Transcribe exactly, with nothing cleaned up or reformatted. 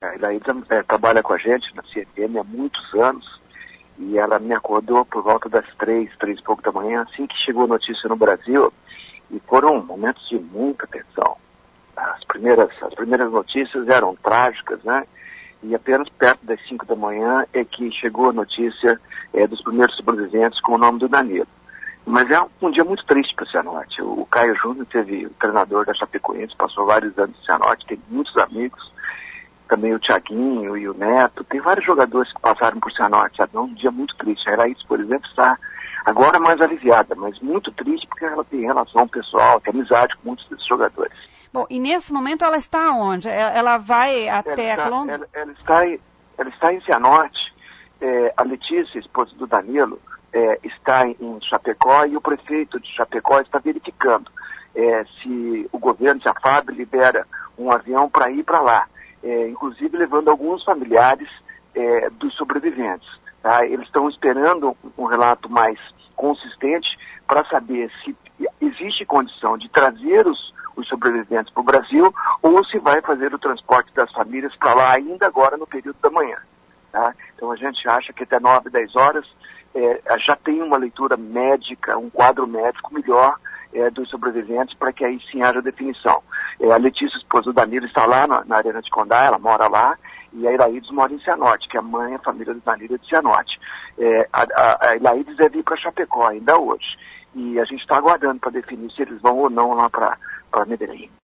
A Iraídes é, trabalha com a gente na C N M há muitos anos e ela me acordou por volta das três, três e pouco da manhã, assim que chegou a notícia no Brasil, e foram momentos de muita tensão. As primeiras, as primeiras notícias eram trágicas, né? E apenas perto das cinco da manhã é que chegou a notícia é, dos primeiros sobreviventes com o nome do Danilo. Mas é um, um dia muito triste para o Cianorte. O, o Caio Júnior teve o treinador da Chapecoense, passou vários anos no Cianorte, tem muitos amigos, também o Thiaguinho e o Neto, tem vários jogadores que passaram por Cianorte, sabe? É um dia muito triste. A Iraídes, por exemplo, está agora mais aliviada, mas muito triste porque ela tem relação pessoal, tem amizade com muitos desses jogadores. Bom, e nesse momento ela está onde? Ela vai até ela a Colômbia? Ela, ela, está, em, ela está em Cianorte, é, a Letícia, esposa do Danilo, é, está em, em Chapecó e o prefeito de Chapecó está verificando é, se o governo, se a F A B libera um avião para ir para lá, é, inclusive levando alguns familiares é, dos sobreviventes. Tá? Eles estão esperando um, um relato mais consistente para saber se existe condição de trazer os os sobreviventes para o Brasil, ou se vai fazer o transporte das famílias para lá ainda agora no período da manhã. Tá? Então a gente acha que até nove, dez horas é, já tem uma leitura médica, um quadro médico melhor é, dos sobreviventes para que aí sim haja definição. É, a Letícia, esposa do Danilo, está lá na, na Arena de Condá, ela mora lá, e a Iraídes mora em Cianorte, que é a mãe, a família do Danilo é de Cianorte. É, a, a, a Iraídes deve ir para Chapecó ainda hoje. E a gente está aguardando para definir se eles vão ou não lá para para Medellín.